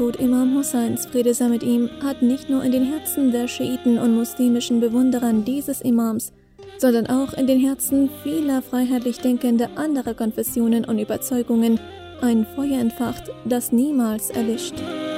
Tod Imam Husseins, Friede sei mit ihm, hat nicht nur in den Herzen der Schiiten und muslimischen Bewunderern dieses Imams, sondern auch in den Herzen vieler freiheitlich denkender anderer Konfessionen und Überzeugungen ein Feuer entfacht, das niemals erlischt.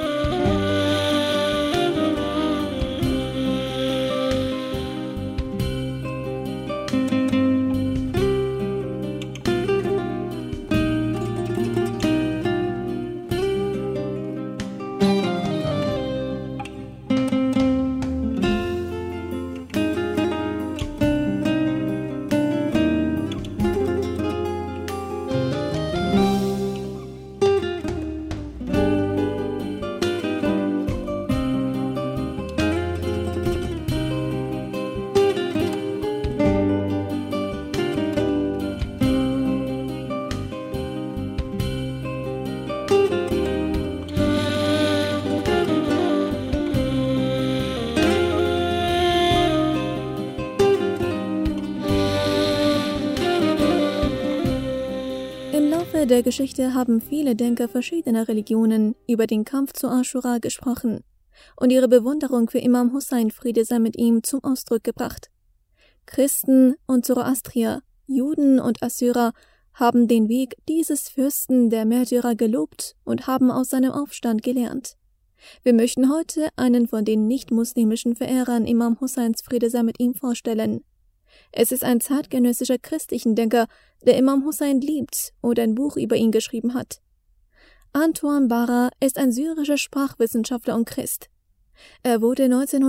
Im Laufe der Geschichte haben viele Denker verschiedener Religionen über den Kampf zu Aschura gesprochen und ihre Bewunderung für Imam Hussein, Friede sei mit ihm, zum Ausdruck gebracht. Christen und Zoroastrier, Juden und Assyrer haben den Weg dieses Fürsten der Märtyrer gelobt und haben aus seinem Aufstand gelernt. Wir möchten heute einen von den nicht-muslimischen Verehrern Imam Husseins, Friede sei mit ihm, vorstellen. Es ist ein zeitgenössischer Denker, der Imam Hussein liebt und ein Buch über ihn geschrieben hat. Antoine Bara ist ein syrischer Sprachwissenschaftler und Christ. Er wurde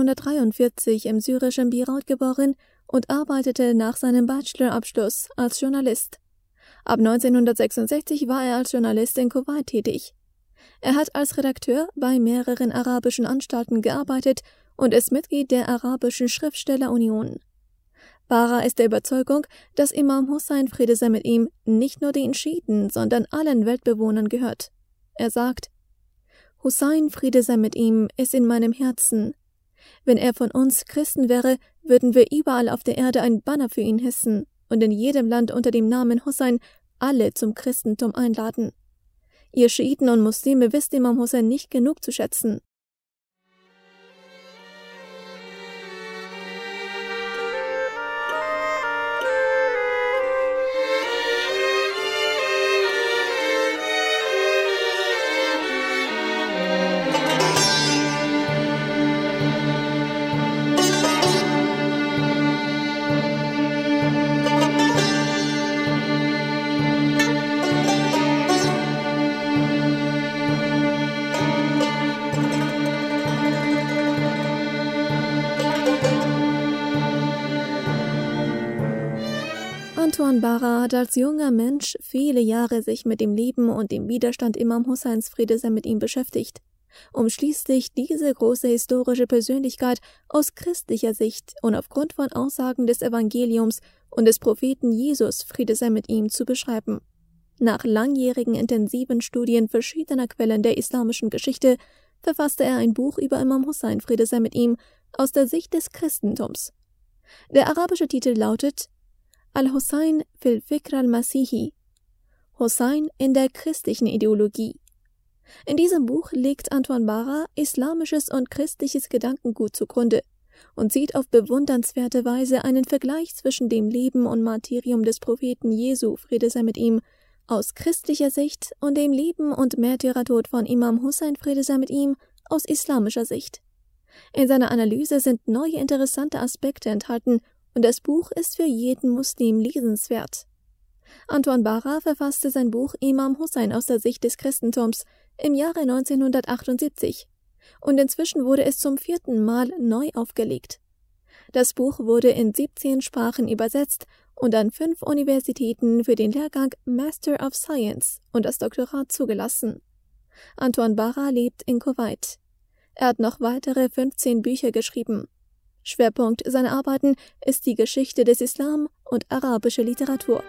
1943 im syrischen Beirut geboren und arbeitete nach seinem Bachelorabschluss als Journalist. Ab 1966 war er als Journalist in Kuwait tätig. Er hat als Redakteur bei mehreren arabischen Anstalten gearbeitet und ist Mitglied der Arabischen Schriftstellerunion. Bara ist der Überzeugung, dass Imam Hussein, Friede sei mit ihm, nicht nur den Schiiten, sondern allen Weltbewohnern gehört. Er sagt: Hussein, Friede sei mit ihm, ist in meinem Herzen. Wenn er von uns Christen wäre, würden wir überall auf der Erde ein Banner für ihn hissen und in jedem Land unter dem Namen Hussein alle zum Christentum einladen. Ihr Schiiten und Muslime wisst Imam Hussein nicht genug zu schätzen. Antoine Bara hat als junger Mensch viele Jahre sich mit dem Leben und dem Widerstand Imam Husseins, Friede sei mit ihm, beschäftigt, um schließlich diese große historische Persönlichkeit aus christlicher Sicht und aufgrund von Aussagen des Evangeliums und des Propheten Jesus, Friede sei mit ihm, zu beschreiben. Nach langjährigen intensiven Studien verschiedener Quellen der islamischen Geschichte verfasste er ein Buch über Imam Hussein, Friede sei mit ihm, aus der Sicht des Christentums. Der arabische Titel lautet Al-Hussein fil Fikr al-Masihi, Hussein in der christlichen Ideologie. In diesem Buch legt Antoine Bara islamisches und christliches Gedankengut zugrunde und sieht auf bewundernswerte Weise einen Vergleich zwischen dem Leben und Martyrium des Propheten Jesu, Friede sei mit ihm, aus christlicher Sicht und dem Leben und Märtyrertod von Imam Hussein, Friede sei mit ihm, aus islamischer Sicht. In seiner Analyse sind neue interessante Aspekte enthalten, und das Buch ist für jeden Muslim lesenswert. Antoine Bara verfasste sein Buch Imam Hussein aus der Sicht des Christentums im Jahre 1978 und inzwischen wurde es zum 4. Mal neu aufgelegt. Das Buch wurde in 17 Sprachen übersetzt und an 5 Universitäten für den Lehrgang Master of Science und das Doktorat zugelassen. Antoine Bara lebt in Kuwait. Er hat noch weitere 15 Bücher geschrieben. Schwerpunkt seiner Arbeiten ist die Geschichte des Islam und arabische Literatur.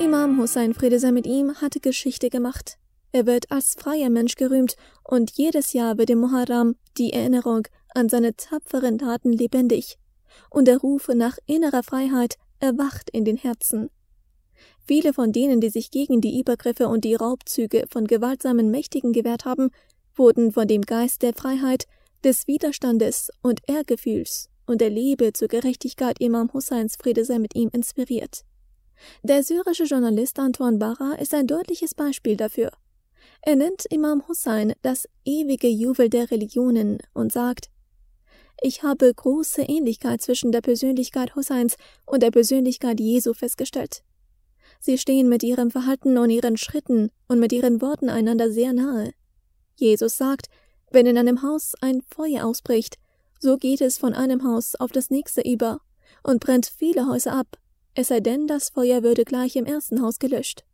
Imam Hussein, Friede sei mit ihm, hatte Geschichte gemacht. Er wird als freier Mensch gerühmt und jedes Jahr wird im Muharram die Erinnerung an seine tapferen Taten lebendig und der Ruf nach innerer Freiheit erwacht in den Herzen. Viele von denen, die sich gegen die Übergriffe und die Raubzüge von gewaltsamen Mächtigen gewehrt haben, wurden von dem Geist der Freiheit, des Widerstandes und Ehrgefühls und der Liebe zur Gerechtigkeit Imam Husseins, Friede sei mit ihm, inspiriert. Der syrische Journalist Antoine Bara ist ein deutliches Beispiel dafür. Er nennt Imam Hussein das ewige Juwel der Religionen und sagt: Ich habe große Ähnlichkeit zwischen der Persönlichkeit Husseins und der Persönlichkeit Jesu festgestellt. Sie stehen mit ihrem Verhalten und ihren Schritten und mit ihren Worten einander sehr nahe. Jesus sagt, wenn in einem Haus ein Feuer ausbricht, so geht es von einem Haus auf das nächste über und brennt viele Häuser ab, es sei denn, das Feuer würde gleich im ersten Haus gelöscht.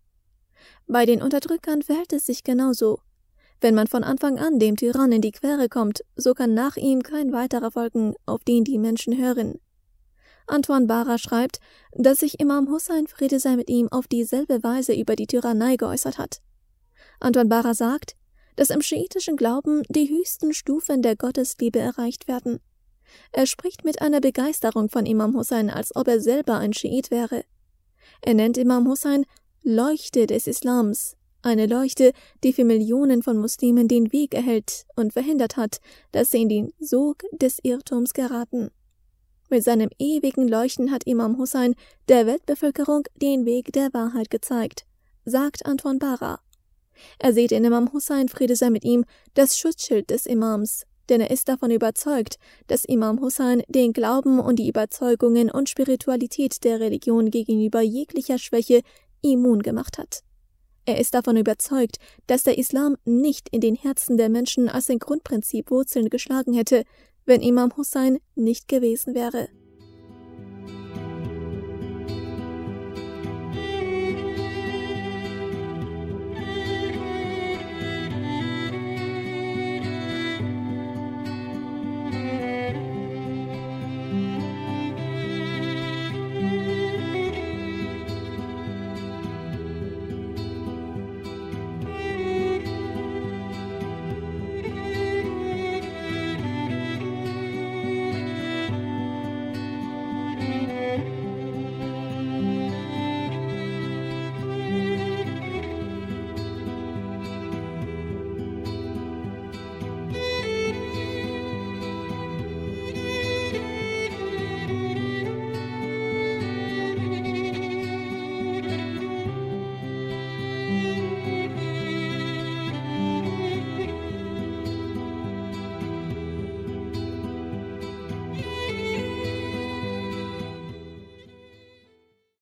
Bei den Unterdrückern verhält es sich genauso. Wenn man von Anfang an dem Tyrann in die Quere kommt, so kann nach ihm kein weiterer folgen, auf den die Menschen hören. Antoine Bara schreibt, dass sich Imam Hussein, Friede sei mit ihm, auf dieselbe Weise über die Tyrannei geäußert hat. Antoine Bara sagt, dass im schiitischen Glauben die höchsten Stufen der Gottesliebe erreicht werden. Er spricht mit einer Begeisterung von Imam Hussein, als ob er selber ein Schiit wäre. Er nennt Imam Hussein Leuchte des Islams, eine Leuchte, die für Millionen von Muslimen den Weg erhellt und verhindert hat, dass sie in den Sog des Irrtums geraten. Mit seinem ewigen Leuchten hat Imam Hussein der Weltbevölkerung den Weg der Wahrheit gezeigt, sagt Antoine Bara. Er sieht in Imam Hussein, Friede sei mit ihm, das Schutzschild des Imams, denn er ist davon überzeugt, dass Imam Hussein den Glauben und die Überzeugungen und Spiritualität der Religion gegenüber jeglicher Schwäche immun gemacht hat. Er ist davon überzeugt, dass der Islam nicht in den Herzen der Menschen als ein Grundprinzip Wurzeln geschlagen hätte, wenn Imam Hussein nicht gewesen wäre.